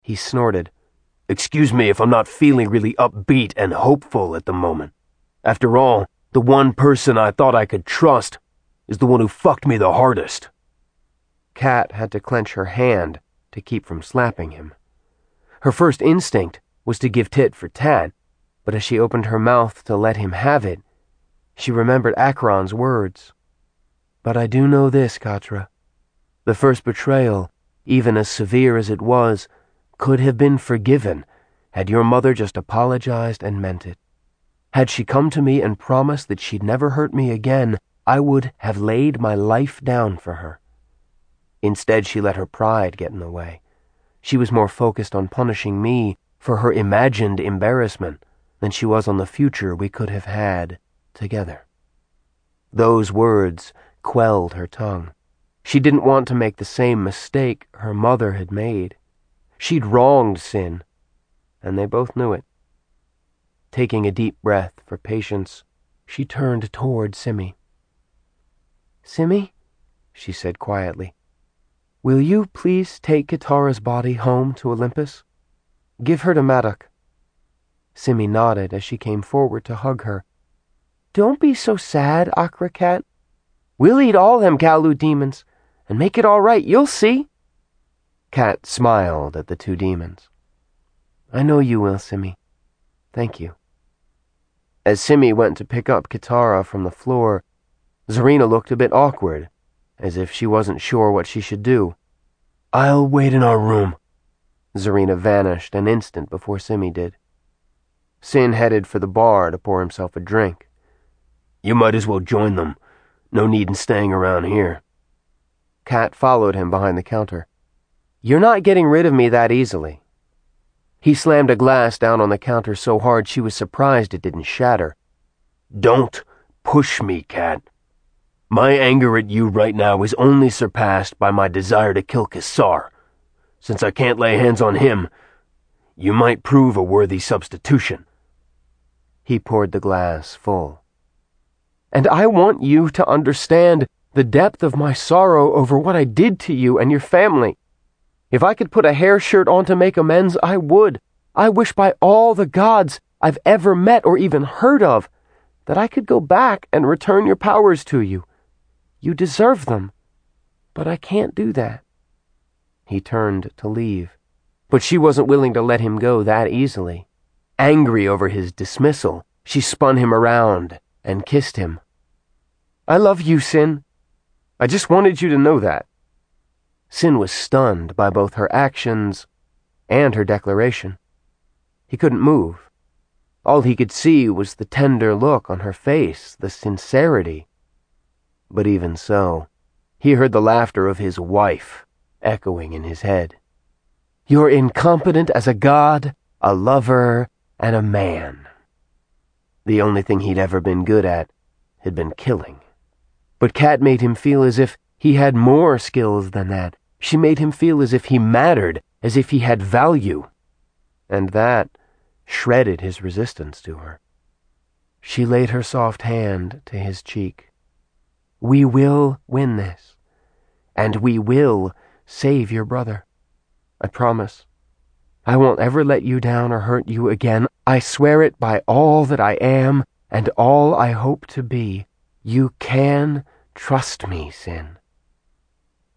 He snorted. "Excuse me if I'm not feeling really upbeat and hopeful at the moment. After all, the one person I thought I could trust is the one who fucked me the hardest." Kat had to clench her hand to keep from slapping him. Her first instinct was to give tit for tat, but as she opened her mouth to let him have it, she remembered Akron's words. "But I do know this, Katra. The first betrayal, even as severe as it was, could have been forgiven had your mother just apologized and meant it. Had she come to me and promised that she'd never hurt me again, I would have laid my life down for her. Instead, she let her pride get in the way. She was more focused on punishing me for her imagined embarrassment than she was on the future we could have had together." Those words quelled her tongue. She didn't want to make the same mistake her mother had made. She'd wronged Sin, and they both knew it. Taking a deep breath for patience, she turned toward Simi. "Simi," she said quietly, "will you please take Kitara's body home to Olympus? Give her to Madoc." Simi nodded as she came forward to hug her. "Don't be so sad, Akra Cat. We'll eat all them Kalu demons and make it all right, you'll see." Kat smiled at the two demons. "I know you will, Simi. Thank you." As Simi went to pick up Kitara from the floor, Zarina looked a bit awkward, as if she wasn't sure what she should do. "I'll wait in our room." Zarina vanished an instant before Simi did. Sin headed for the bar to pour himself a drink. "You might as well join them. No need in staying around here." Kat followed him behind the counter. "You're not getting rid of me that easily." He slammed a glass down on the counter so hard she was surprised it didn't shatter. "Don't push me, Kat. My anger at you right now is only surpassed by my desire to kill Cassar. Since I can't lay hands on him, you might prove a worthy substitution." He poured the glass full. "And I want you to understand the depth of my sorrow over what I did to you and your family. If I could put a hair shirt on to make amends, I would. I wish by all the gods I've ever met or even heard of that I could go back and return your powers to you. You deserve them, but I can't do that." He turned to leave, but she wasn't willing to let him go that easily. Angry over his dismissal, she spun him around and kissed him. "I love you, Sin. I just wanted you to know that." Sin was stunned by both her actions and her declaration. He couldn't move. All he could see was the tender look on her face, the sincerity. But even so, he heard the laughter of his wife echoing in his head. "You're incompetent as a god, a lover, and a man." The only thing he'd ever been good at had been killing. But Kat made him feel as if he had more skills than that. She made him feel as if he mattered, as if he had value. And that shredded his resistance to her. She laid her soft hand to his cheek. "We will win this, and we will save your brother. I promise. I won't ever let you down or hurt you again. I swear it by all that I am and all I hope to be. You can trust me, Sin."